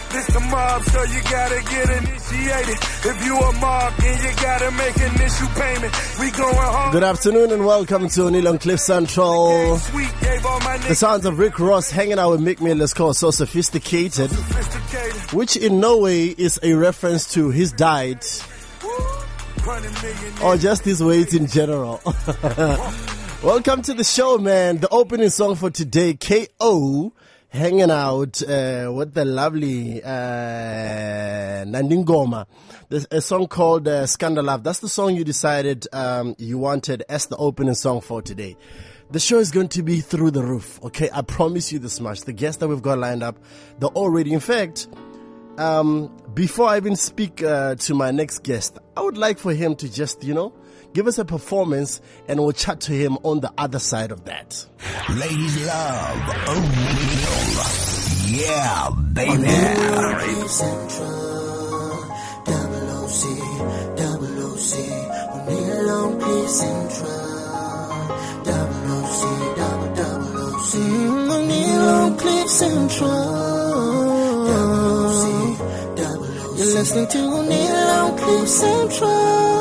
This the mob, so you gotta get initiated. If you a mob, then you gotta make initial payment. We going home. Good afternoon and welcome to O'Neal on Cliff Central. The sounds of Rick Ross hanging out with Mick Miller's called So Sophisticated, which in no way is a reference to his diet or just his weight in general. Welcome to the show, man. The opening song for today, K.O. hanging out with the lovely Nandingoma. There's a song called Scandalove. That's the song you decided you wanted as the opening song for today. The show is going to be through the roof, okay? I promise you this much. The guests that we've got lined up, they're already. In fact, before I even speak to my next guest, I would like for him to just, give us a performance and we'll chat to him on the other side of that. Ladies love O'Neal. Yeah, baby. O'Neal on Cliff Central. O'Neal on Cliff Central. You're listening to O'Neal on Cliff Central.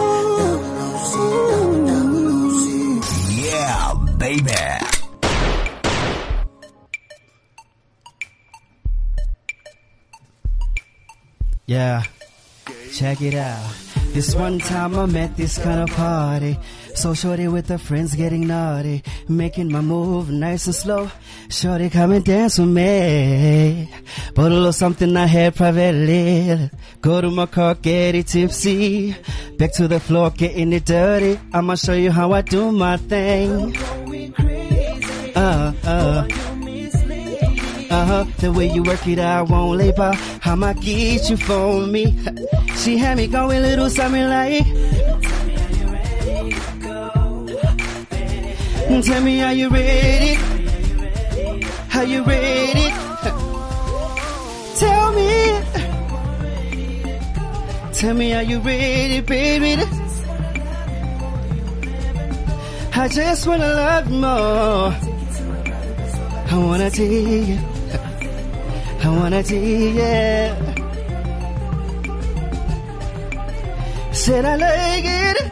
Yeah, baby. Yeah, check it out. This one time I'm at this kind of party, so shorty with her friends getting naughty, making my move nice and slow. Shorty come and dance with me, but a little something I had privately. Go to my car, get it tipsy, back to the floor, getting it dirty. I'ma show you how I do my thing. The way you work it, I won't labor. I'ma get you for me. She had me going little something like, tell me, are you ready? Are you ready? Tell me, are you ready, baby? I just wanna love you more. I wanna take it. I wanna take it. Said I like it.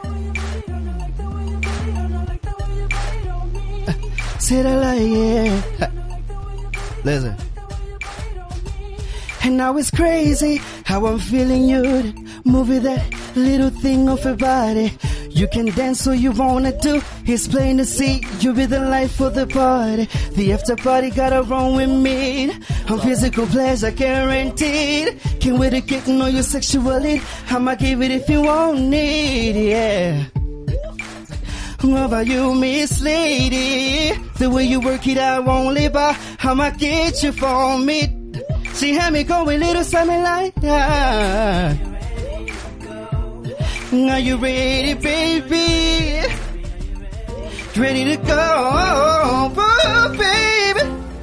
Said I like it. Listen. And now it's crazy how I'm feeling you. Moving that little thing off your body. You can dance so you wanna do. It's plain to see you be the life of the party. The after party gotta run with me. I'm physical pleasure guaranteed. Can't wait to get to know you sexually. I'ma give it if you want it, yeah. How about you, Miss Lady? The way you work it, I won't live by. I'ma get you for me. She had me going little something like that. Are you ready, baby? Ready to go, oh, baby?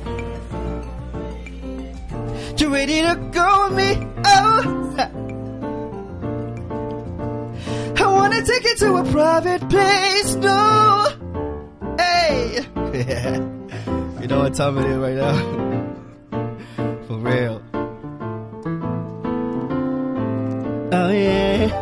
You ready to go with me? Oh, I wanna take you to a private place, no. Hey, yeah. You know what time it is right now? For real. Oh yeah.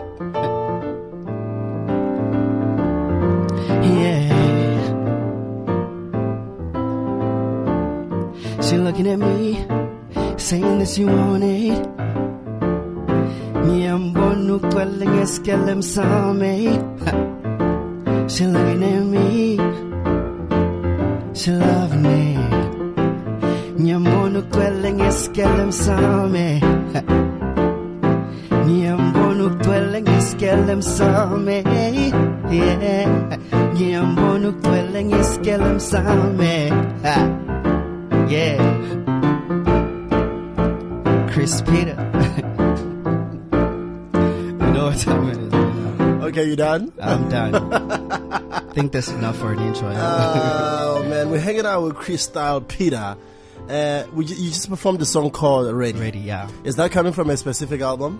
She looking at me, saying that she want it. Mi amor, no quelling es que lem same. She looking at me, she loving it. Mi amor, no quelling es que lem same. Mi amor, no quelling es que lem same. Yeah, mi amor, no quelling es que lem same. Yeah, Chris Peter. You know what time it is. Okay, you done? I'm done. I think that's enough for an intro. Oh man, we're hanging out with Chris Style Peter. You just performed a song called Ready. Ready, yeah. Is that coming from a specific album?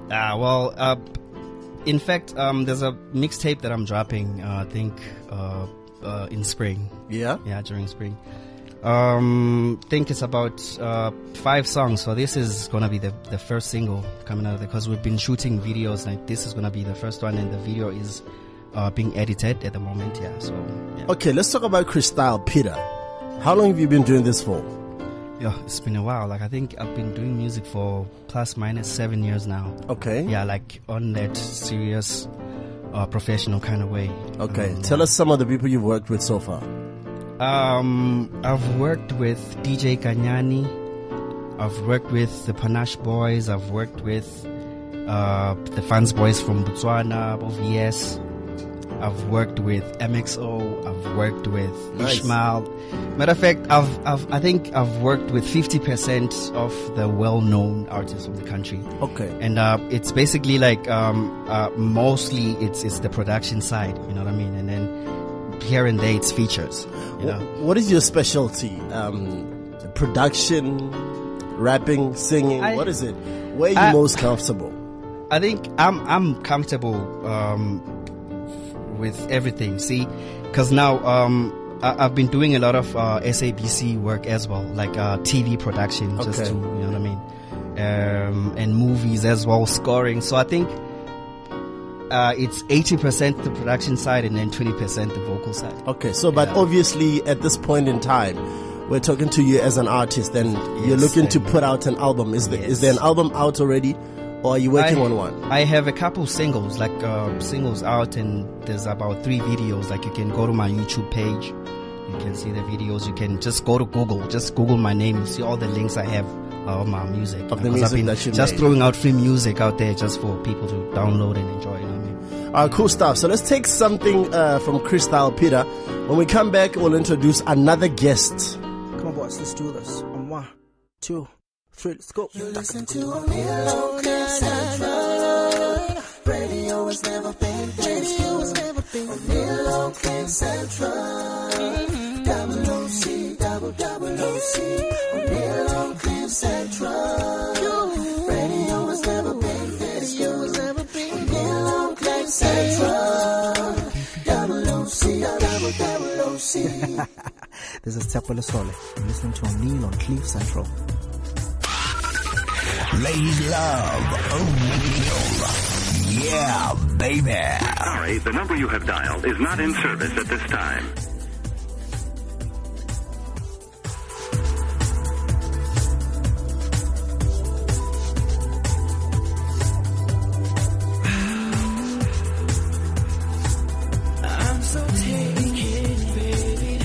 In fact, there's a mixtape that I'm dropping, I think, in spring. Yeah? Yeah, during spring. Think it's about 5 songs. So this is gonna be the first single coming out because we've been shooting videos, and this is gonna be the first one, and the video is being edited at the moment. Yeah. So yeah. Okay, let's talk about Crystal Peter. How long have you been doing this for? Yeah, it's been a while. Like I think I've been doing music for +- 7 years now. Okay. Yeah, like on that serious, professional kind of way. Okay. Tell us some of the people you've worked with so far. I've worked with DJ Kanyani. I've worked with the Panache Boys. I've worked with the Fans Boys from Botswana, OVS. I've worked with MXO. I've worked with Ishmael. Matter of fact, I think I've worked with 50% of the well-known artists of the country. Okay. And it's basically like mostly it's the production side. You know what I mean? And then here and there it's features. You know? What is your specialty? Production, rapping, singing. What is it? Where are you most comfortable? I think I'm comfortable with everything. See, because now I've been doing a lot of SABC work as well, like TV production, just to, you know what I mean, and movies as well, scoring. So I think it's 80% the production side and then 20% the vocal side. Okay, so but obviously at this point in time, we're talking to you as an artist, and you're looking to put out an album. Is there an album out already? Or are you working on one? I have a couple singles, like singles out, and there's about 3 videos. Like you can go to my YouTube page, you can see the videos. You can just go to Google, just Google my name, you see all the links I have of my music. Of the music that you just made. Throwing out free music out there just for people to download and enjoy. You know what I mean? Cool stuff. So let's take something from Crystal Peter. When we come back, we'll introduce another guest. Come on, boys, let's do this. 1, 2, 3, let's go. You listen to Omilo Central. Radio has never been Omilo Central. Double OC, double OC. Omilo Central. Radio has never been Omilo Central. Double OC. This is Tapole Sole. You're listening to O'Neal on Cliff Central. Ladies love O'Neal. Yeah, baby. Sorry, the number you have dialed is not in service at this time. I'm so taken, baby.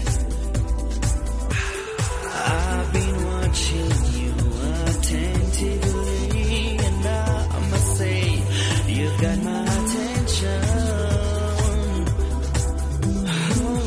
I've been watching you attentively, and I must say you've got my attention. Oh,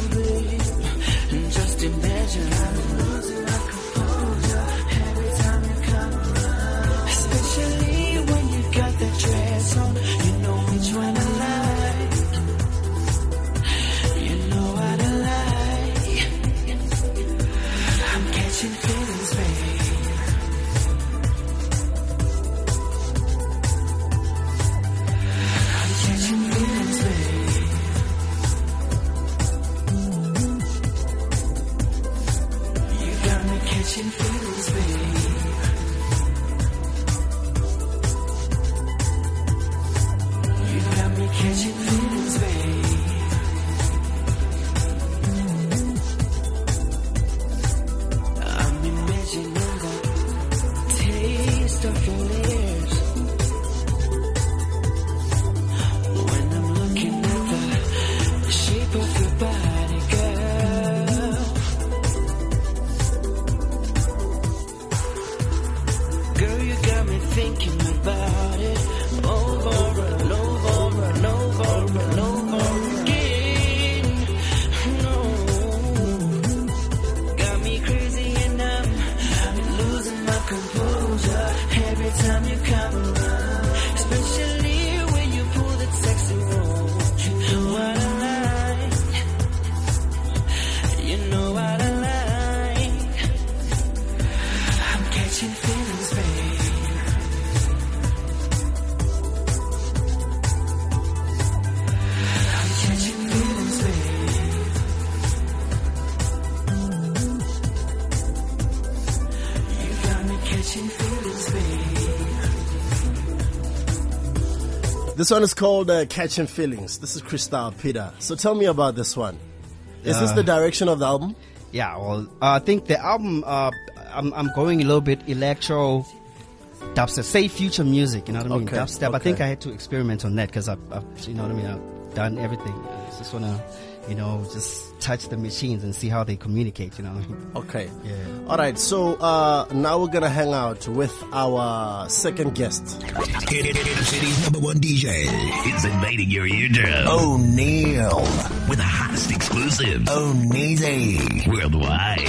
This one is called Catching Feelings. This is Crystal Peter. So tell me about this one. Is this the direction of the album? Yeah, well, I think the album, I'm going a little bit electro, dubstep, say future music, you know what I mean? Okay, Dubstep. okay. I think I had to experiment on that because I've, you know what I mean? I've done everything. I just want to, you know, just touch the machines and see how they communicate, you know what I mean? Okay. Yeah. All right. So now we're going to hang out with our second guest. City's #1 DJ. It's invading your eardrum O'Neal. with the hottest exclusives O'Neasy. worldwide.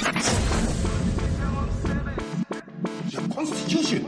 The Constitution.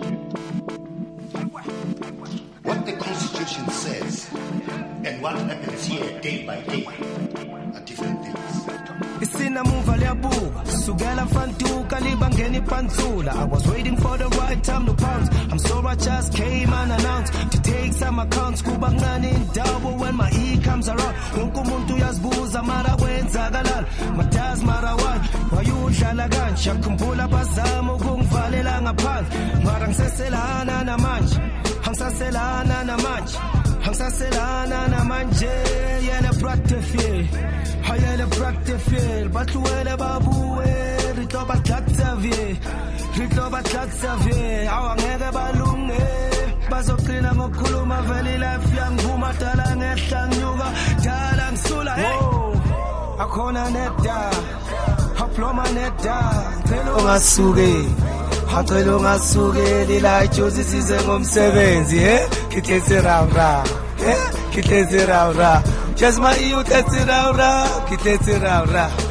What the Constitution says and what happens here day by day are different things. Isinamuva liyabuka sukela fantuka libangeni pantsula. I was waiting for the right time to pounce. I'm sorry I just came unannounced to take some accounts. Kuba ngani indawo when my E comes around. Wonke umuntu uyazibuza mara kwenzakalani. Matazi mara wani wayudlala kanje. Yakhumbula bazama ukungivalela ngaphandle. Mara ngiseselana namanje. Angisaselana namanje. Angisaselana namanje. Yena practice. Hayele practice, batluele babuwe, rito batlatsavie, rito batlatsavie, awangeke balunge, bazoqina ngokukhuluma vele life yangivuma dala ngehla nyuka, dala ngisula, hey, akhona neda, haploma neda, ngicela ungasuke, ngicela ungasuke, lila ijozi size ngomsebenzi, kithethe ra, kithethe ra. Just my youth, that's it out, get it out,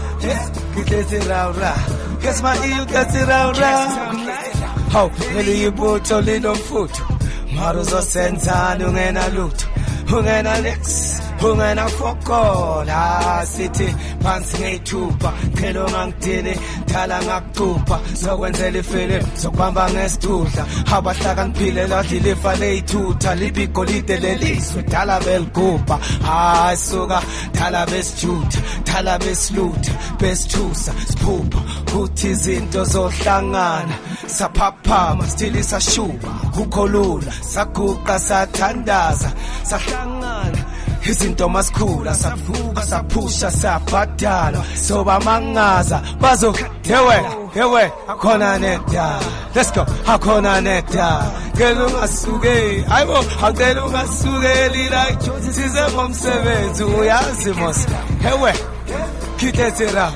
get it out, just my youth, that's it out. How really you put your little foot? Maros or Santa, Ungena loot, Ungena Lex, Ungena Fokol, City, Pansing Tupa, Kelong Tini, Talang Tupa, so when they feel it, so Bambang Estuta, Habatakan Pile, Lifale Tuta, Lipicolite Lelis, with Talabel Copa, Suga, Talabes Jute, Talabes Loot, Best Tusa, Spoop, Hutis into Zotangan, Sapapa, still is a shuba, Hukolula, Sakuka Satandaza, Satangan. Izinto maskula savuka sapusha sabhadala soba mangaza bazo hewe akhona neda. Let's go akhona neda ngeke ungasuke ayibo ngeke ungasuke lila ijozi size ngomsebenzi uyazi mos hewe kitetsera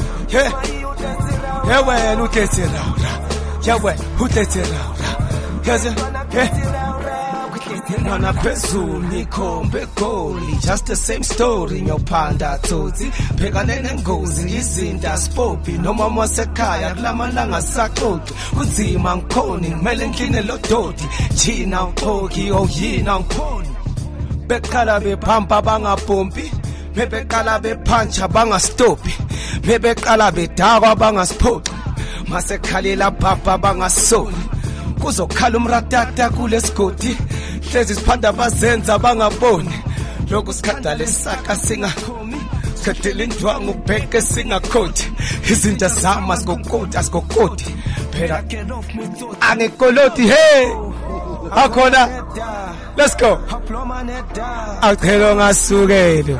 hewe utetsera hewe utetsera kaze Nana phezulu nikhombe goli just the same story nyophanda tsotsi phekane nengozi izinda spopi noma masekhaya kulamalanga saxoxi unzima ngikhoni ngimele ngikline lo dodi thina uqhoki oyina ngikhoni beqala bephampa bangapompi bebeqala bephuncha bangastopi bebeqala bedakwa bangasiphoxi masekhalela bhapha bangasoli kuzokhala umratata kulesigodi hlezi siphanda bazenza bangaboni lokhu sikhadala esaka singakhomi sikhathela indwangu ubheke singakhodi izinto zama sikokoti phela angekoloti hey akhona let's go acela ngasukeli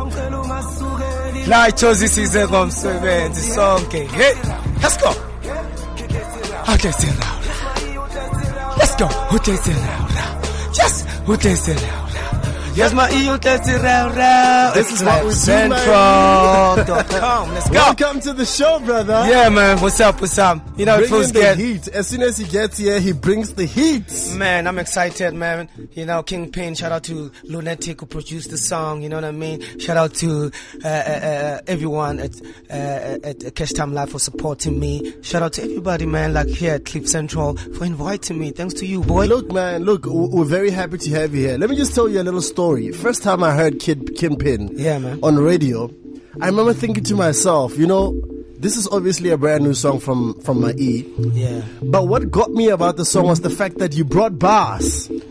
la ichozi size ngomsebenzi sonke hey let's go okay let's go. Who takes it out? Yes. Who takes it out? Yes, my EU takes it out. This is what we do, Central.com. Let's go. Welcome to the show, brother. Yeah, man. What's up? You know, Bring in the get heat. As soon as he gets here, he brings the heat. Man, I'm excited, man. You know, Kingpin, shout out to Lunatic who produced the song, you know what I mean? Shout out to everyone at Cash Time Live for supporting me. Shout out to everybody, man, like here at Cliff Central for inviting me. Thanks to you, boy. Look, man, we're very happy to have you here. Let me just tell you a little story. First time I heard Kingpin on radio, I remember thinking to myself, you know, this is obviously a brand new song from my E. Yeah. But what got me about the song was the fact that you brought bars.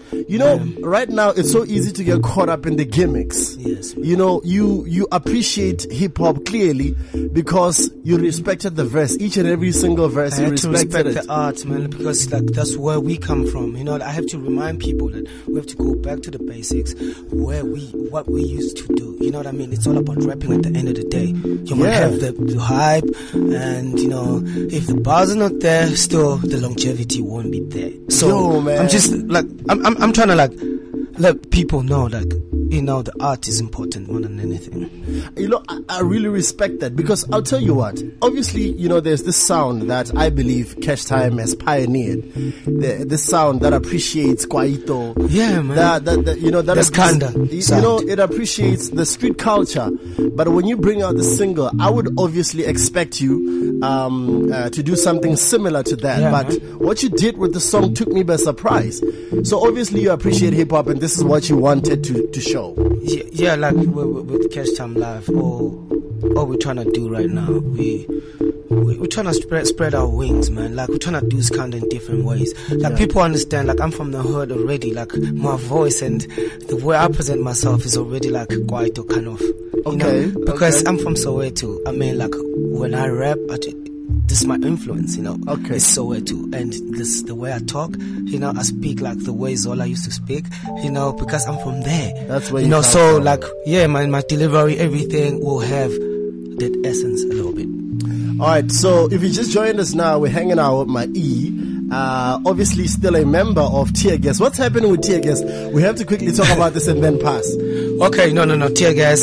You know, right now it's so easy to get caught up in the gimmicks. Yes. You know, you appreciate hip hop clearly because you respected the verse, each and every single verse. I You have to respected respect it. the art, man, because like that's where we come from. You know, I have to remind people that we have to go back to the basics, what we used to do. You know what I mean? It's all about rapping at the end of the day. You might have the hype, and you know, if the bars are not there, still the longevity won't be there. So Yo, man. I'm just like I'm trying to like let people know, like, you know, the art is important more than anything. You know, I really respect that because I'll tell you what. Obviously, you know, there's this sound that I believe Cash Time has pioneered. This sound that appreciates Kwaito. Yeah, man. That you know, That's kinda you sound. know, it appreciates the street culture. But when you bring out the single, I would obviously expect you to do something similar to that. Yeah, but man. what you did with the song took me by surprise. So obviously you appreciate hip hop, and this is what you wanted to show. Yeah, like with Cash Time Live, all we're trying to do right now, we're trying to spread our wings, man. Like, we're trying to do this kind of in different ways. Like, people understand, like, I'm from the hood already. Like, my voice and the way I present myself is already like quite kind of, you know, because I'm from Soweto. I mean, like, when I rap, this is my influence, you know. Okay. It's Soweto, and this the way I talk, you know. I speak like the way Zola used to speak, you know, because I'm from there. That's where you know. come So from. like, yeah, my delivery, everything will have that essence a little bit. All right, so if you just joined us now, we're hanging out with my E. Obviously, still a member of Tear Gas. What's happening with Tear Gas? We have to quickly talk about this and then pass. Okay, no, Tear Gas.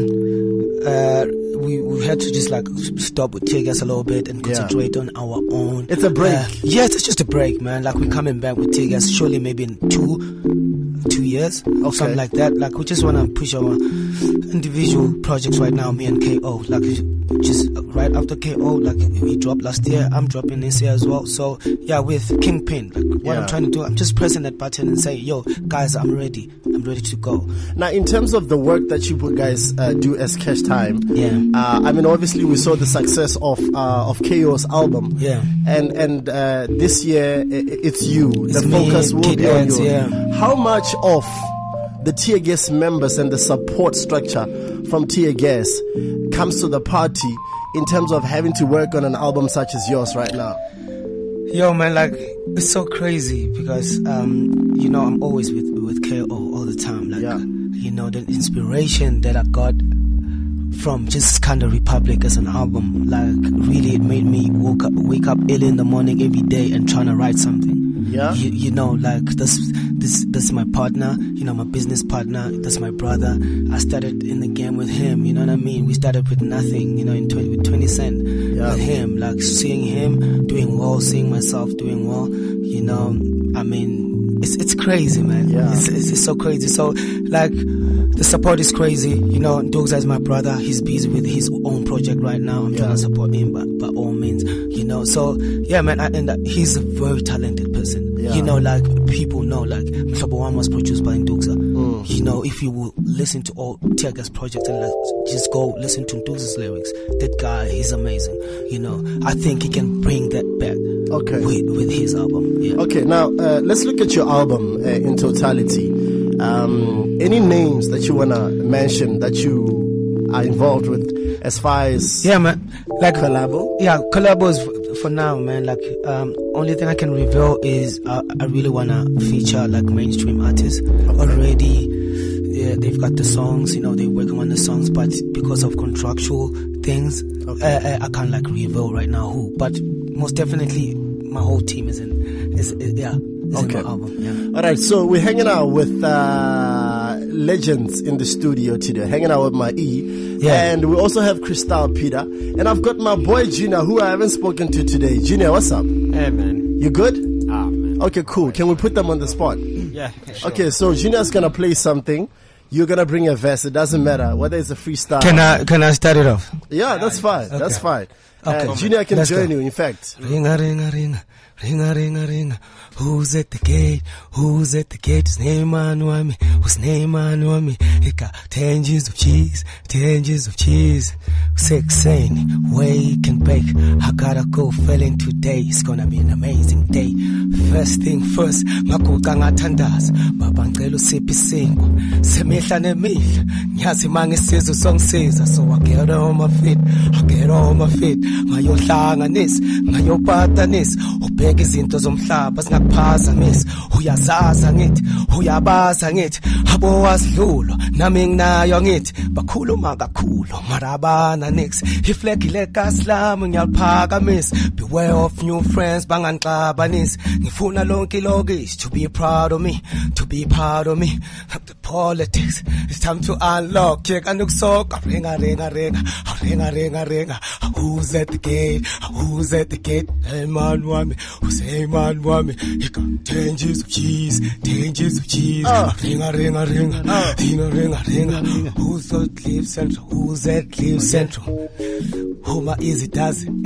We had to just like stop with Tear Gas a little bit and concentrate on our own. It's a break. Yes, it's just a break, man. Like, we're coming back with Tear Gas surely maybe in two years or something like that. Like, we just want to push our individual projects right now, me and KO. Like, just right after KO, like, we dropped last year, I'm dropping this year as well. So yeah, with Kingpin, like, what I'm trying to do, I'm just pressing that button and saying, yo guys, I'm ready to go. Now, in terms of the work that you guys do as Cash Time, I mean, obviously we saw the success of KO's album, and this year it's you. It's the me, focus will Kid be on Eds, you. yeah. How much of the Tear Gas members and the support structure from Tear Gas comes to the party in terms of having to work on an album such as yours right now? Yo, man, like, it's so crazy because, you know, I'm always with KO all the time. Like, you know, the inspiration that I got from just kind of Republic as an album, like, really it made me wake up early in the morning every day and trying to write something. Yeah. You know, like, this is my partner, you know, my business partner, that's my brother. I started in the game with him, you know what I mean? We started with nothing, you know, with 20 Cent with him, like, seeing him doing well, seeing myself doing well, you know, I mean, it's crazy, man. Yeah. It's so crazy. So, like, the support is crazy, you know. Doxa is my brother. He's busy with his own project right now. I'm trying to support him by all means, you know. So yeah, man, and he's a very talented person. You know, like, people know, like, Mhlobo Wami was produced by Doxa. You know, if you will listen to all Tear Gas projects and just go listen to Doxa's lyrics, that guy is amazing. You know, I think he can bring that back. Okay. With his album. Yeah. Okay, now let's look at your album in totality. Any names that you wanna mention that you are involved with as far as man, like collabo? Yeah, collabos for now, man. Like, only thing I can reveal is I really wanna feature like mainstream artists already. Yeah, they've got the songs, you know, they're working on the songs, but because of contractual things, I can't like reveal right now who. But most definitely, my whole team is in my album. Yeah. All right, so we're hanging out with legends in the studio today. Hanging out with my E, and we also have Crystal Peter, and I've got my boy Junior, who I haven't spoken to today. Junior, what's up? Hey, man. You good? Man. Okay, cool. Can we put them on the spot? Yeah. Sure. Okay, so Junior's gonna play something. You're gonna bring a verse. It doesn't matter whether it's a freestyle. Can I start it off? Yeah, that's fine. Okay. That's fine. Okay. Junior can Let's join go. you. In fact. Ringa, ringa, ringa. Ringa, ringa, ringa. Who's at the gate? Who's at the gate? His name on me. Whose name on me? He got 10 years of cheese. 10 years of cheese. 16, wake and bake. I gotta go filling today. It's gonna be an amazing day. First thing first, maguqa ngathandaza baba ngicela usiphi isinkwa semihla nemihla ngiyazi mangisizwe songisiza so I get on my feet ngayohlanganisa ngayophatanisa ubheka izinto zomhlaba singakuphazamisa uyazaza ngithi uyabaza ngithi abo wasidlulo nami nginayo ngithi bakhuluma kakhulu marabana nix iflegile kaslami ngiyaliphakamisa beware of new friends banganixabanisa ngifuna lonke ilokishi to be proud of me the politics it's time to unlock check and ukusoka ringa who's at the gate hey man wami he got 10 G's of cheese ringa who's at Cliff Central who my easy does it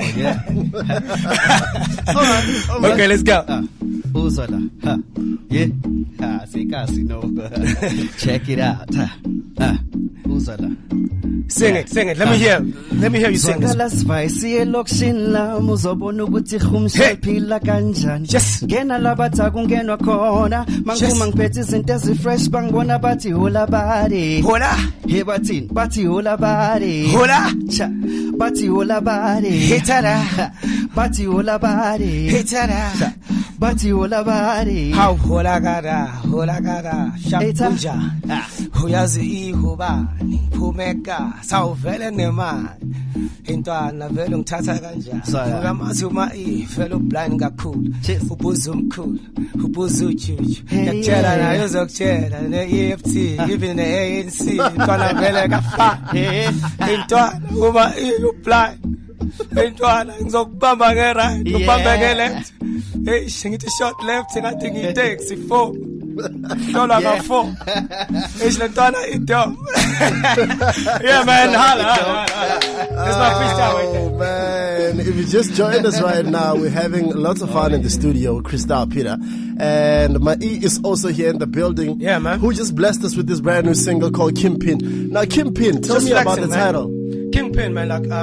okay let's go Uzala, yeah, sikasi no. Check it out, Uzala. Sing it. Let me hear you sing this. Las vaisi elokshin la muzobona ukuthi khumsha phila kanjani. Yes. Ngena labatha kungenwa khona. Manguma ngiphethe izinto ezifresh bangibona bathi hola body. Hola. Hey bathi hola body. Hola. Bathi hola body. Hitara. Bathi hola body. Hitara. Bathi hola body. How hola gara shapunja. Uyazi ihubani phumeka sawuvele nemali intwana vele ngithatha kanjani ngamazi uma ifela blind kakhulu ubuza umkhulu ubuza ujuju ngiyakutshela nayo uzokutshela ne-EFT even ne-ANC intwana vele kafa intwana uma blind intwana ngizokubamba nge-right ubambe nge-left hey ngithi short left ngathi ngiyitaxi 4 $4. It's Lantana Idom. Yeah, man. Holla. That's my freestyle right there. Oh, man. If you just joined us right now, we're having lots of fun in the studio with Crystal Peter. And Mai is also here in the building. Yeah, man. Who just blessed us with this brand new single called Kingpin. Now, Kingpin, tell me about the title. Kingpin, man. Like,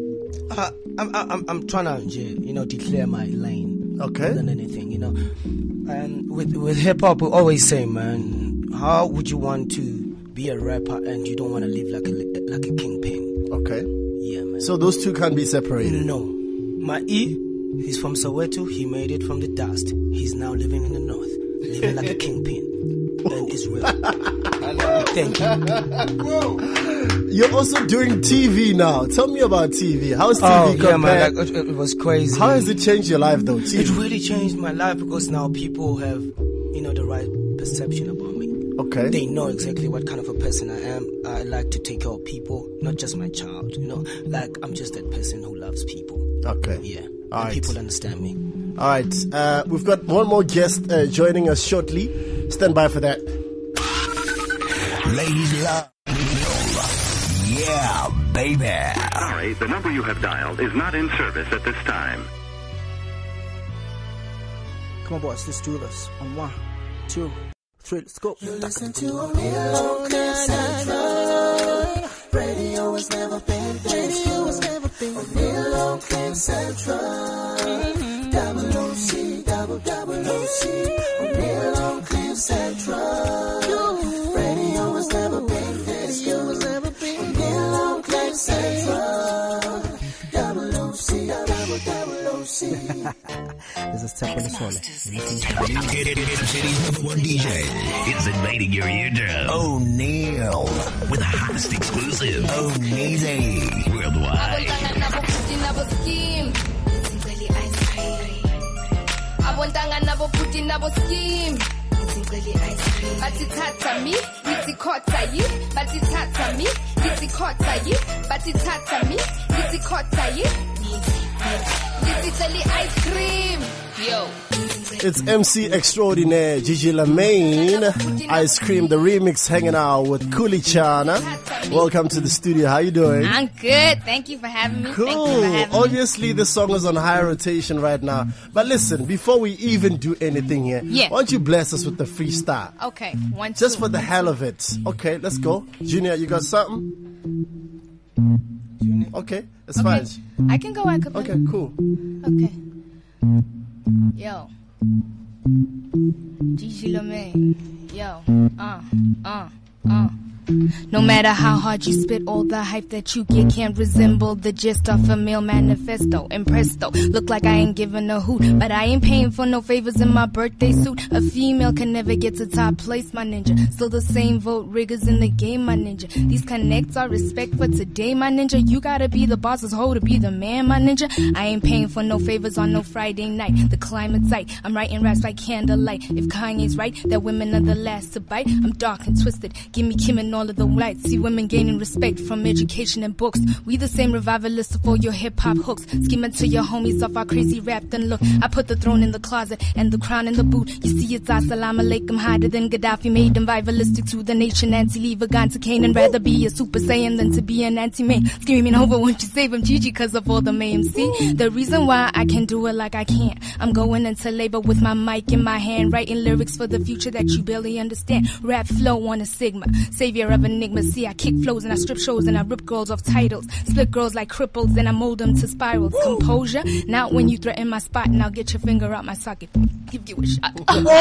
I'm trying to, declare my lane. Okay. More than anything, And with hip hop, we always say, man, how would you want to be a rapper and you don't want to live like a kingpin? Okay. Yeah, man. So those two can't be separated. No. My he's from Soweto. He made it from the dust. He's now living in the north, living like a kingpin. And it's real. Thank you. You're also doing TV now. Tell me about TV. How's TV compared? Yeah, man, it was crazy. How has it changed your life, though? TV? It really changed my life because now people have, the right perception about me. Okay. They know exactly what kind of a person I am. I like to take care of people, not just my child. Like I'm just that person who loves people. Okay. Yeah. All right. People understand me. All right. We've got one more guest joining us shortly. Stand by for that. Ladies love. Yeah, baby. Sorry, the number you have dialed is not in service at this time. Come on, boys, let's do this. On 1, 2, 3, let's go. You listen to a real Central. Radio has never been this good. A real Central. Double OC, double OC. A real Central. Radio has never been this good. This is Step on the Sole. City's #1 DJ is invading your eardrum. O'Neal with the hottest exclusive. O'Neal worldwide. Batithatha mi, ngisikhotha yi. Batithatha mi, ngisikhotha yi. Batithatha mi, ngisikhotha yi. Ngizicela ice cream. Yo. It's MC Extraordinaire, Gigi Lamaine, Ice Cream, the remix, hanging out with Kulichana. Welcome to the studio. How you doing? I'm good. Thank you for having me. Cool. Thank you for having me. Obviously, this song is on high rotation right now. But listen, before we even do anything here, yeah, why don't you bless us with the freestyle? Okay. Just for the hell of it. Okay, let's go. Junior, you got something? Okay, it's fine. I can go acapella. Okay, cool. Okay. Yo. Gigi Lamaine, yo, No matter how hard you spit, all the hype that you get can't resemble the gist of a male manifesto. And presto, look like I ain't giving a hoot, but I ain't paying for no favors in my birthday suit. A female can never get to top place, my ninja. Still the same vote riggers in the game, my ninja. These connects are respect for today, my ninja. You gotta be the boss's hoe to be the man, my ninja. I ain't paying for no favors on no Friday night. The climate's tight, I'm writing raps like candlelight. If Kanye's right, that women are the last to bite. I'm dark and twisted, give me Kim and all of the lights. See women gaining respect from education and books. We the same revivalists of all your hip-hop hooks. Scheming to your homies off our crazy rap. Then look, I put the throne in the closet and the crown in the boot. You see it's assalamu alaikum, harder than Gaddafi. Made them rivalistic to the nation. Anti-leave a gun to Canaan. Rather be a super saiyan than to be an anti-man. Screaming over, won't you save him, Gigi, cause of all the mayhem. See, the reason why I can do it like I can't. I'm going into labor with my mic in my hand, writing lyrics for the future that you barely understand. Rap flow on a sigma, savior of enigma. See, I kick flows and I strip shows and I rip girls off titles. Split girls like cripples and I mold them to spirals. Composure, not when you threaten my spot and I'll get your finger out my socket. Give you a shot.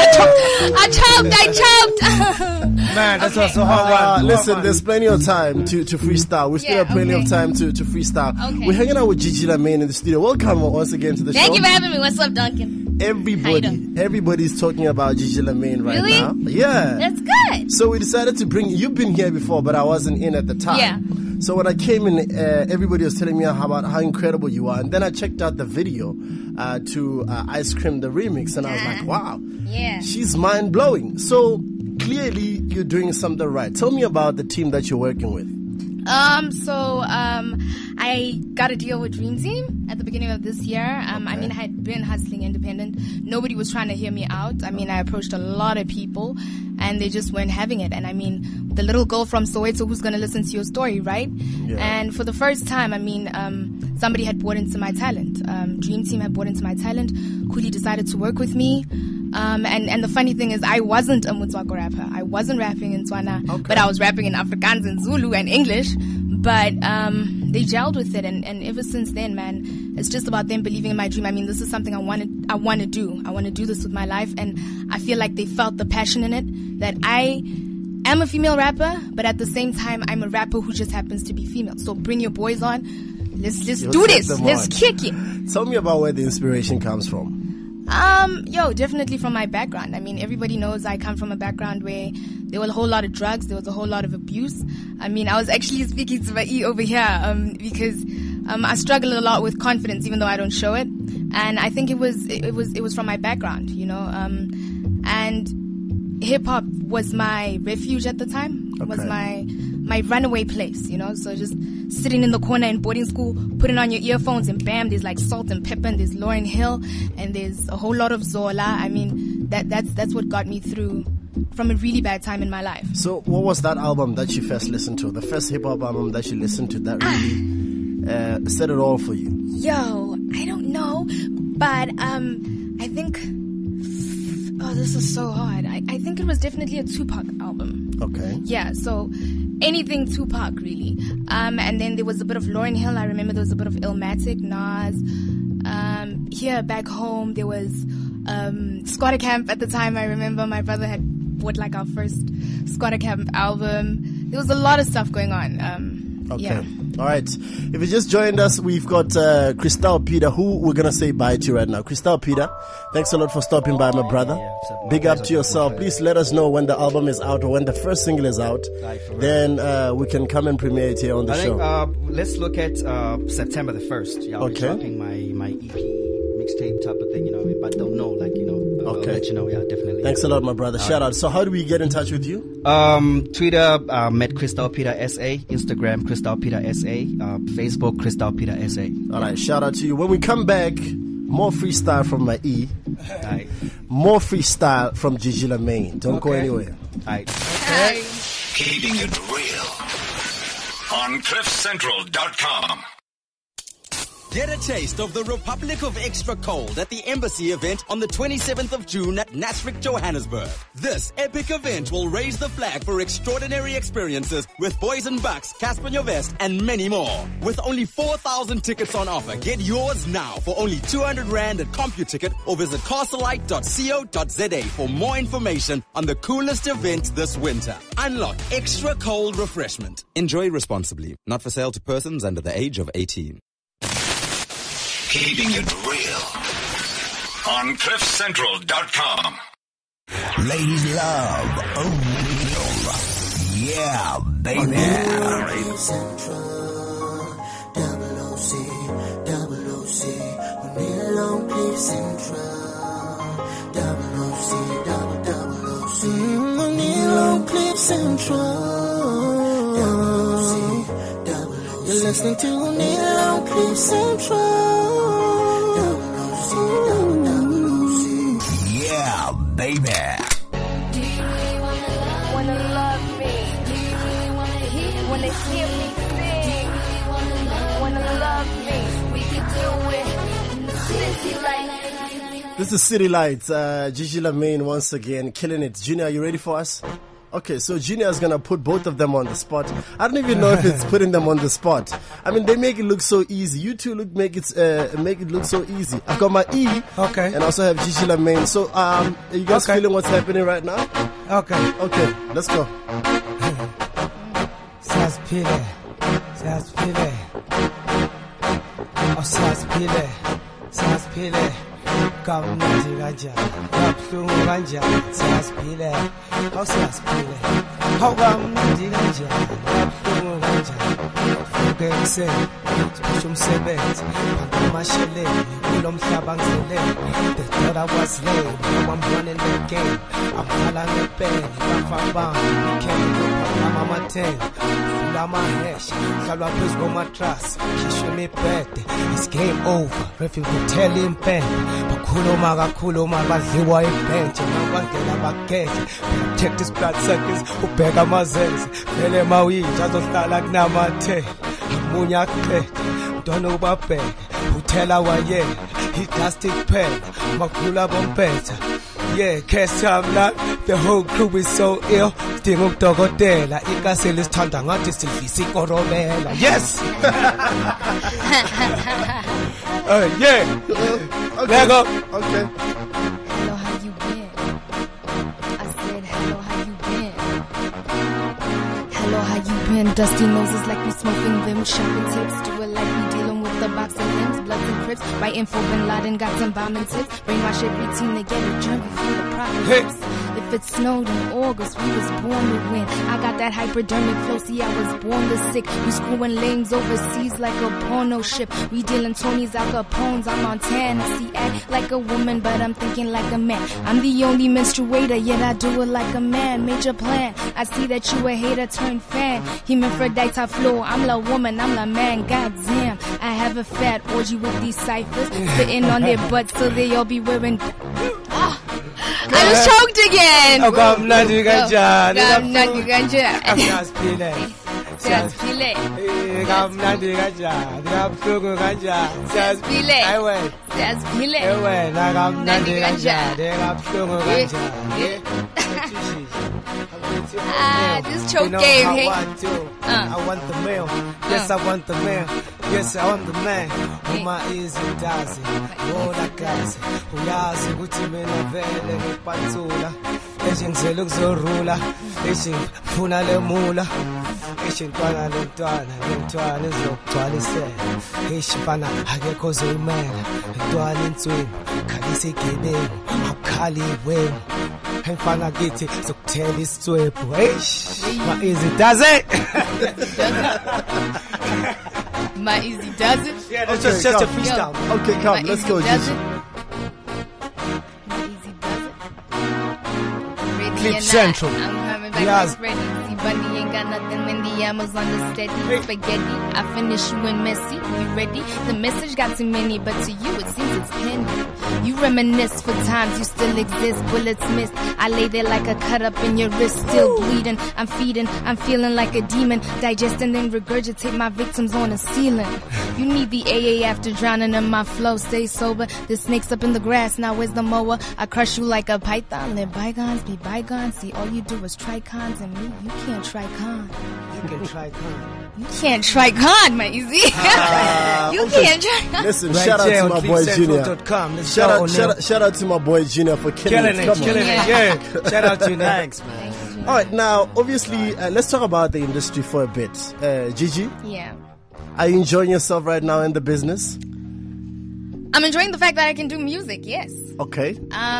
I choked. Man, that's also hard one. Listen, there's plenty of time to freestyle. We still have plenty of time to freestyle. Okay. We're hanging out with Gigi Lamaine in the studio. Welcome once again to the show. Thank you for having me. What's up, Duncan? Everybody's talking about Gigi Lamaine right Really? now. Yeah. That's good. So we decided to bring, you've been here before, but I wasn't in at the time. Yeah. So when I came in, everybody was telling me about how incredible you are. And then I checked out the video to Ice Cream, the remix, and I was like, wow. Yeah. She's mind-blowing. So clearly you're doing something right. Tell me about the team that you're working with. I got a deal with Dream Team at the beginning of this year. I mean, I had been hustling independent. Nobody was trying to hear me out. I mean, I approached a lot of people and they just weren't having it. And I mean, the little girl from Soweto who's going to listen to your story, right? Yeah. And for the first time, I mean, somebody had bought into my talent. Dream Team had bought into my talent. Kuli decided to work with me. And the funny thing is, I wasn't a Motswako rapper. I wasn't rapping in Tswana, but I was rapping in Afrikaans and Zulu and English. But they gelled with it, and ever since then, man, it's just about them believing in my dream. I mean, this is something I want to do. I want to do this with my life, and I feel like they felt the passion in it. That I am a female rapper, but at the same time, I'm a rapper who just happens to be female. So bring your boys on. Let's do this. Let's kick it. Tell me about where the inspiration comes from. Definitely from my background. I mean, everybody knows I come from a background where there were a whole lot of drugs, there was a whole lot of abuse. I mean, I was actually speaking to my E over here, because I struggle a lot with confidence, even though I don't show it. And I think it was from my background, you know. And hip hop was my refuge at the time. It was my runaway place, you know. So just sitting in the corner in boarding school, putting on your earphones, and bam, there's like Salt and Pepper, and there's Lauryn Hill, and there's a whole lot of Zola. I mean, that's what got me through from a really bad time in my life. So what was that album that you first listened to? The first hip hop album that you listened to that really said it all for you? Yo, I don't know, but I think. Oh, this is so hard. I think it was definitely a Tupac album. Okay. Yeah, so anything Tupac, really. And then there was a bit of Lauryn Hill. I remember there was a bit of Illmatic, Nas. Here back home, there was Squatter Camp at the time. I remember my brother had bought like our first Squatter Camp album. There was a lot of stuff going on. Okay. Yeah. All right. If you just joined us, we've got Crystal Peter, who we're going to say bye to right now. Crystal Peter, thanks a lot for stopping by, my brother. Big up to yourself. Please let us know when the album is out or when the first single is out. Then we can come and premiere it here on the show. I think let's look at September the 1st. Yeah, I'll be dropping my EP mixtape type of thing, you know, but don't know, like, you know. I'll let you know, yeah, definitely. Thanks a lot, my brother. Shout out. So how do we get in touch with you? Twitter, at Crystal Peter SA. Instagram, Crystal Peter SA. Facebook, Crystal Peter SA. All right, shout out to you. When we come back, more freestyle from my E. More freestyle from Gigi Lamaine. Don't go anywhere. Hey. Keeping it real on CliffCentral.com. Get a taste of the Republic of Extra Cold at the Embassy event on the 27th of June at Nasrec, Johannesburg. This epic event will raise the flag for extraordinary experiences with Boys and Bucks, Casper Nyovest, and many more. With only 4,000 tickets on offer, get yours now for only 200 Rand at CompuTicket or visit castlelight.co.za for more information on the coolest event this winter. Unlock Extra Cold refreshment. Enjoy responsibly. Not for sale to persons under the age of 18. Keeping it real on CliffCentral.com. Ladies love O'Neal. Yeah, baby. Cliff Central, double OC, O'Neal on Cliff Central, double OC, double OC, O'Neal on Cliff Central, double OC. You're listening to O'Neal on Cliff Central. Yeah, baby. Do you really wanna love me? Do you really wanna hear me sing? Wanna love me? We can do it in the city lights. This is City Lights. Gigi Lamayne once again killing it. Junior, are you ready for us? Okay, so Junior is gonna put both of them on the spot. I don't even know if it's putting them on the spot. I mean, they make it look so easy. You two make it look so easy. I've got my E, okay, and I also have Gigi Lamayne. So, are you guys feeling what's happening right now? Okay, let's go. Siyaziphile. Siyaziphile. Kamnandi kanjani, kabuhlungu kanjani, siyaziphile. Siyaziphile. Kamnandi kanjani, kabuhlungu kanjani. Vuke ekuseni, siphusha umsebenzi, phambi kwamasheleni, kulo mhlaba ngizelele. They thought I was lame, now I'm running the game. I'm calling the pen, bafabanga, can't go I'm amathenge. Lama hash, hlalwa phezu komatrasi, khishwe imibhede. It's game over, referee will tell him pen. Bakhuluma kakhuluma badliwa ibhentshe, mabangena bageje. Check this blood circles, ubheka amazenze. Vele mawinja azohlala kunamathe. Amunya kuqede, mntwana ubabheke. Uthela wayena, idusty pen, makhula bompetha. Yeah, cast time like the whole crew is so ill. Sting ukudokotela, ikase lisithanda ngathi silvisa ikorobela. Yes. Yeah. Okay. Go. Okay. Hello, how you been? I said, hello, how you been? Hello, how you been? Dusty noses like we smoking them. Shopping tips, do it like we dealing with the box of limbs. Bloods and Crips, by info Bin Laden got some bombing tips. Brainwash every team to get a drink before the problems. If it snowed in August, we was born to win. I got that hypodermic flow, see I was born to sick. We screwing lanes overseas like a porno ship. We dealing Tonys, Al Capones, I'm Montana. See, act like a woman, but I'm thinking like a man. I'm the only menstruator, yet I do it like a man. Major plan, I see that you a hater turned fan. Hermaphrodite flow, I'm la woman, I'm la man. Goddamn, I have a fat orgy with these ciphers. Spitting on their butts till they all be wearing... I was choked again. Kamnandi kanjani, Kamnandi kanjani. Siyaziphile. Kamnandi kanjani, kabuhlungu kanjani. Siyaziphile. Ayiwe. Siyaziphile. Wena kamnandi kanjani, kabuhlungu kanjani. This choke game, hey. I want the mail. Yes, I want the mail. Yes, I want the man. Uma easy does it. Wola kazi. Uyazi ukuthi mina vele ngipantsula. Ngizela ukuzorula. Ngifuna lemula. Ngishintwana lentwana izokugcwalisela. Ngishifana akekho zoyimela. Intwana inswini, khalisa igebengu, awukhali iwemu. Ngifana kithi sokuthela isitswebhu. Ma easy does it. My easy does it? Yeah, that's just a freestyle. Okay, come, let's go, Gigi. Cliff Central. I'm coming back Yes. ready. See Bundy ain't got got nothing when the Amazon is steady. Spaghetti, I finish you in messy. You ready? The message got too many, but to you it seems it's pending. You reminisce for times you still exist. Bullets missed. I lay there like a cut up in your wrist, still bleeding. I'm feeding, I'm feeling like a demon. Digest and then regurgitate my victims on the ceiling. You need the AA after drowning in my flow. Stay sober. The snake's up in the grass. Now where's the mower? I crush you like a python. Let bygones be bygones. See, all you do is try cons, and me, you can't try con. You can try con. You can't try con, my easy. You can't try. Listen, shout out to my boy Junior. Shout out to my boy Junior for killing it. Yeah. Shout out to you. Thanks, man. All right, now obviously, let's talk about the industry for a bit. Gigi. Yeah. Are you enjoying yourself right now in the business? I'm enjoying the fact that I can do music. Yes. Okay.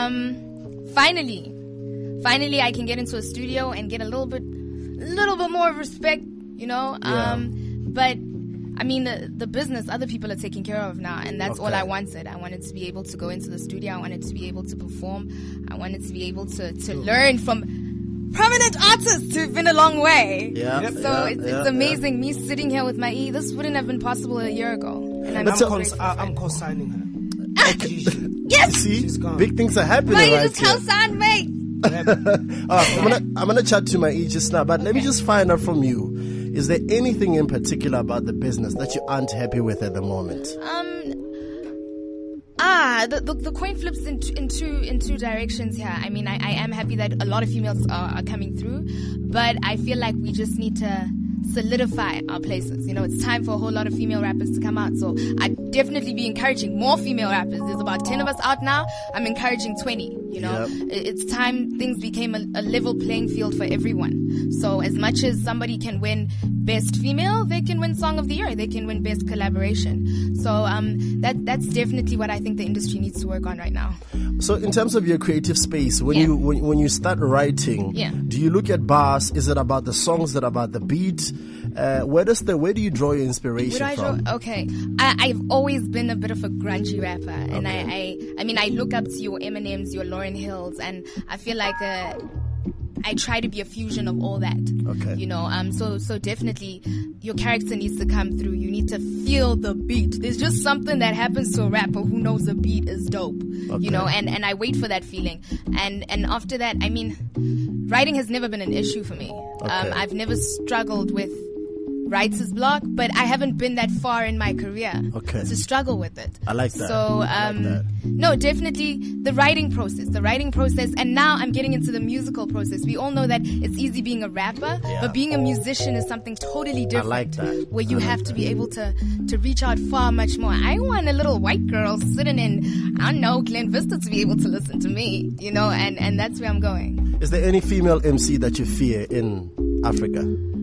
Finally, I can get into a studio and get a little bit more respect, you know. Yeah. But I mean, the business other people are taking care of now, and that's all I wanted. I wanted to be able to go into the studio. I wanted to be able to perform. I wanted to be able to learn from prominent artists who've been a long way. Yeah. So it's amazing. Me sitting here with my E, this wouldn't have been possible a year ago. And I'm co-signing her. Yes. See, big things are happening. Why you right just co-signed me? I'm gonna chat to my E just now, but let me just find out from you. Is there anything in particular about the business that you aren't happy with at the moment? The coin flips in two directions here. I mean, I am happy that a lot of females are coming through, but I feel like we just need to solidify our places. You know, it's time for a whole lot of female rappers to come out. So I'd definitely be encouraging more female rappers. There's about 10 of us out now. I'm encouraging 20. You know, it's time things became a level playing field for everyone. So as much as somebody can win best female, they can win song of the year. They can win best collaboration. So that's definitely what I think the industry needs to work on right now. So in terms of your creative space, when you start writing, do you look at bars? Is it about the songs? Is it about the beat? Where do you draw your inspiration from? Okay, I've always been a bit of a grungy rapper, and I mean I look up to your Eminems, your Lauryn Hills, and I feel like I try to be a fusion of all that. Okay. You know, so definitely your character needs to come through. You need to feel the beat. There's just something that happens to a rapper who knows the beat is dope. Okay. You know, and I wait for that feeling. And after that, I mean, writing has never been an issue for me. Okay. I've never struggled with writer's block, but I haven't been that far in my career to struggle with it. I like that. So, no, definitely the writing process, and now I'm getting into the musical process. We all know that it's easy being a rapper, but being a musician is something totally different. I like that. Where you have to be able to reach out far much more. I want a little white girl sitting in, I don't know, Glen Vista to be able to listen to me, you know, and that's where I'm going. Is there any female MC that you fear in Africa?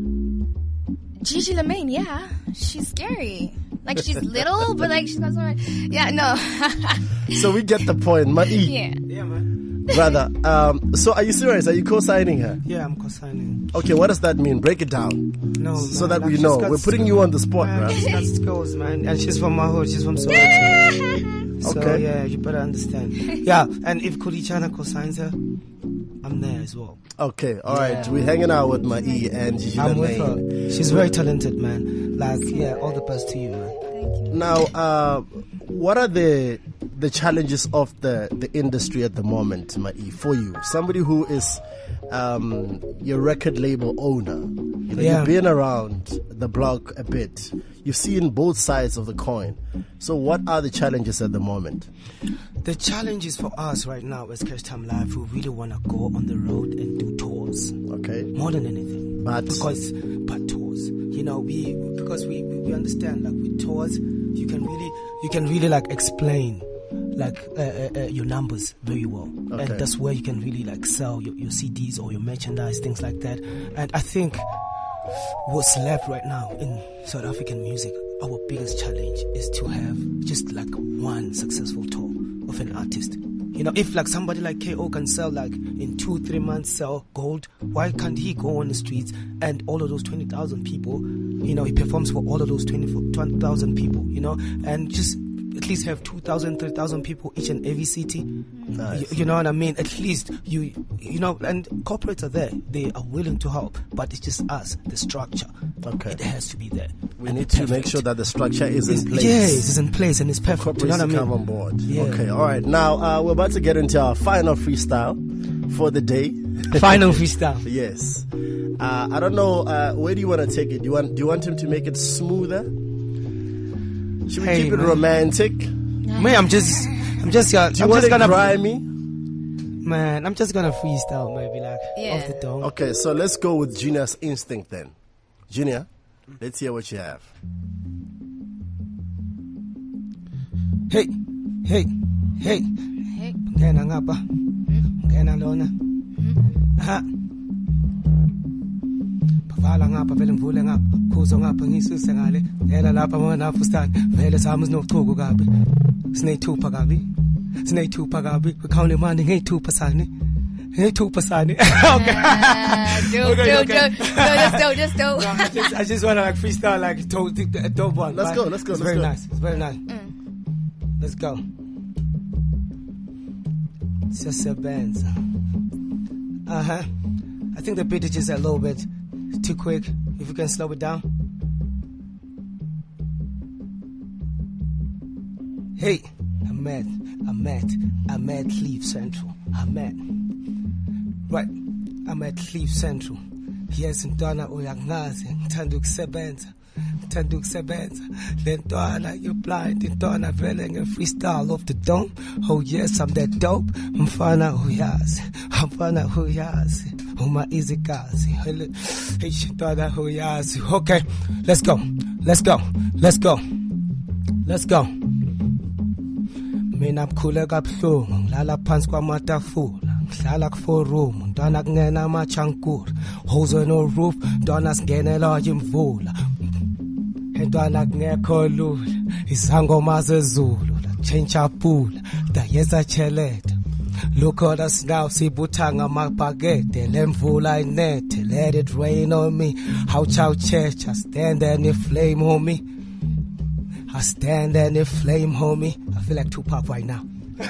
Gigi Lamaine, yeah. She's scary. Like, she's little, but like, she's got so much. Yeah, no. So we get the point. Mai. Yeah, man. Brother, so are you serious? Are you co-signing her? Yeah, I'm co-signing. Okay, what does that mean? Break it down. No, so man, that we know. We're putting you on the spot, man, right? She's got skills, man. And she's from my hood. She's from Soweto. So, yeah, you better understand. Yeah, and if Kulichana co-signs her, I'm there as well. Okay, all right. We're hanging out with my E and Gigi I'm with Lamaine. her. She's very talented, man. Like, yeah, all the best to you, man. Thank you. Now, what are the challenges of the industry at the moment, my E, for you? Somebody who is your record label owner. You know, you've been around the block a bit. You've seen both sides of the coin. So what are the challenges at the moment? The challenges for us right now as Cash Time Live, we really want to go on the road and do tours. Okay. More than anything. But tours. You know, because we understand, like, with tours, you can really like explain like your numbers very well. Okay. And that's where you can really like sell your CDs or your merchandise, things like that. And I think what's left right now in South African music, our biggest challenge is to have just like one successful tour of an artist. You know, if like somebody like KO can sell like in 2-3 months sell gold, why can't he go on the streets and all of those 20,000 people, you know, he performs for all of those 20,000 people, you know, and just at least have 2,000, 3,000 people each and every city. Nice. You know what I mean? At least you know, and corporates are there. They are willing to help, but it's just us, the structure. Okay. It has to be there. We need to make sure that the structure is in place. Yes, it's in place and it's perfect. You know what I mean? Come on board. Yeah. Okay, all right. Now we're about to get into our final freestyle for the day. Final freestyle. Yes. I don't know. Where do you want to take it? Do you want him to make it smoother? Should we keep it romantic? Man, I'm just gonna grimy. Man, I'm just gonna freestyle, maybe like off the dome. Okay, so let's go with Junior's instinct then. Junior, let's hear what you have. Hey. Ngena ngapha. Ngena lona. Ha. Bavala ngapha vele ngivule ngapha. Khuzo ngapha ngisuse ngale. Ela lapha mona fustani. Vele sami sinochuku kabi. Sineyithupha kabi. We count the money, hey 2%. Okay. Just do. I just want to like freestyle like a dope one. Let's go. It's very nice. Let's go. It's just a band. I think the beat is just a little bit too quick. If you can slow it down. Hey, I'm at Cleve Central. I'm at Cleve Central. Yes, Ntwana uyangazi, ngithanda ukusebenza. Le ntwana you blind, Ntwana vele nge-freestyle off the dome. Oh yes, I'm that dope. Mfana uyazi. Uma easy gazi. Hey, Ntwana uyazi. Okay, let's go. Mina bukhule kabuhlungu ngilala phansi kwamatafula ngihlala ku-4room ntwana kungena amachankura hozo no roof ntwana singenela imvula entwana kungekho lula izangoma zezulu la change pula dayeza cheleta look at us now sibutha ngamabhakede lemvula inethe let it rain on me how chow church I stand and the flame on me I stand and the flame, homie. I feel like Tupac right now.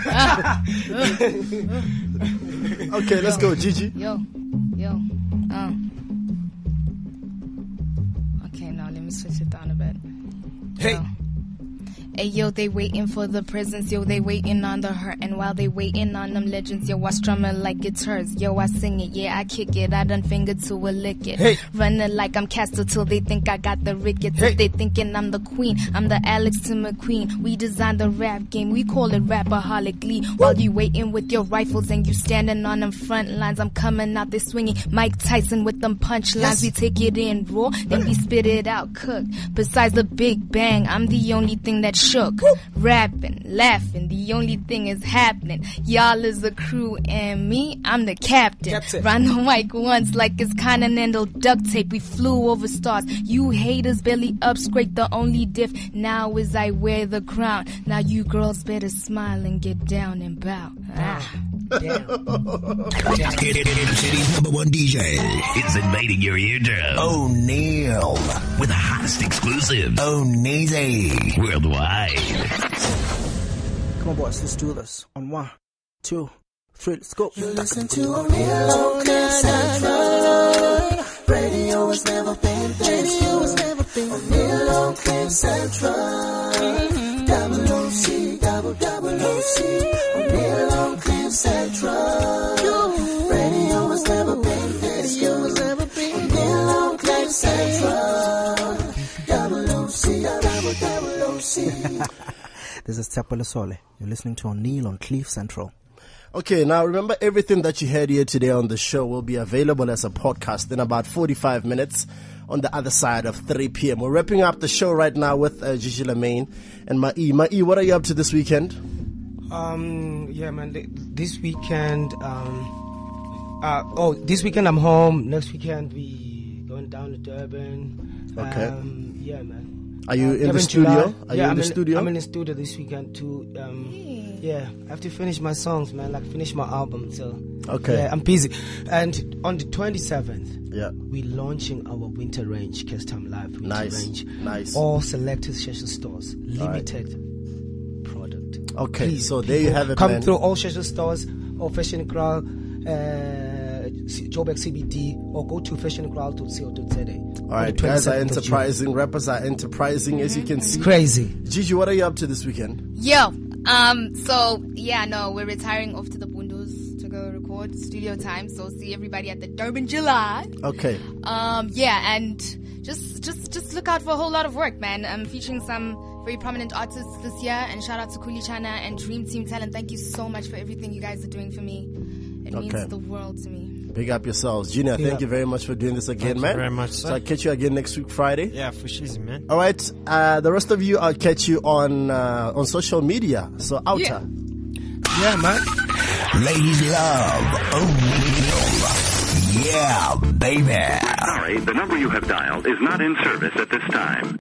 Okay, let's go, Gigi. Yo. Okay, now let me switch it down a bit. Hey. Hey, yo, they waiting for the presents, yo, they waiting on the hurt. And while they waiting on them legends, yo, I strum it like guitars. Yo, I sing it, yeah, I kick it, I done finger to a lick it. Hey. Running like I'm Castle till they think I got the rickets. Hey. If they thinking I'm the queen, I'm the Alex to McQueen. We designed the rap game, we call it Rapaholic Lee. While you waiting with your rifles and you standing on them front lines, I'm coming out there swinging Mike Tyson with them punchlines. Yes. We take it in raw, then we spit it out cooked. Besides the Big Bang, I'm the only thing that shook. Rapping, laughing, the only thing is happening. Y'all is the crew and me, I'm the captain. Round the mic once like it's continental duct tape. We flew over stars. You haters barely up, scrape. The only diff now is I wear the crown. Now you girls better smile and get down and bow. City's #1 DJ is invading your eardrum. O'Neal with the hottest exclusives. O'Neezy worldwide. Come on, boys, let's do this. On 1, 2, 3, let's go. You listen to O'Neal on Cliff Central. Radio has never been this good. O'Neal on Cliff Central. Double OC, double OC. O'Neal on Cliff Central. Radio has never been this good. O'Neal on Cliff Central. Double OC, double OC. This is Tshepo Lesole. You're listening to O'Neal on Cliff Central. Okay, now remember everything that you heard here today on the show will be available as a podcast in about 45 minutes on the other side of 3 p.m. We're wrapping up the show right now with Gigi Lamaine and Mai. Mai, what are you up to this weekend? Yeah, man, this weekend, this weekend I'm home. Next weekend we going down to Durban. Okay. Yeah, man. Are you in the studio? I'm in the studio this weekend too. Yeah, I have to finish my songs, man. Like finish my album. So okay, yeah, I'm busy. And on the 27th, yeah, we're launching our winter range, Cast Time Live winter range. Nice. All selected special stores, limited. Okay, Please, so there you have it, come man. through all Schedule stores or Fashion Kraal, Joburg CBD, or go to fashionkraal.co.za. All right, guys are enterprising, rappers are enterprising, as you can see. Crazy. Gigi, what are you up to this weekend? Yo, we're retiring off to the Bundos to go record studio time. So see everybody at the Durban July. Okay. And just look out for a whole lot of work, man. I'm featuring some very prominent artists this year, and shout out to Kuli Chana and Dream Team Talent. Thank you so much for everything you guys are doing for me. It means the world to me. Big up yourselves. Junior, thank you very much for doing this again, Thank man. you very much, sir. So I'll catch you again next week, Friday. Yeah, for sure, man. All right. The rest of you, I'll catch you on social media. So, outer. Yeah, man. Ladies love O'Neal. Yeah, baby. Sorry, the number you have dialed is not in service at this time.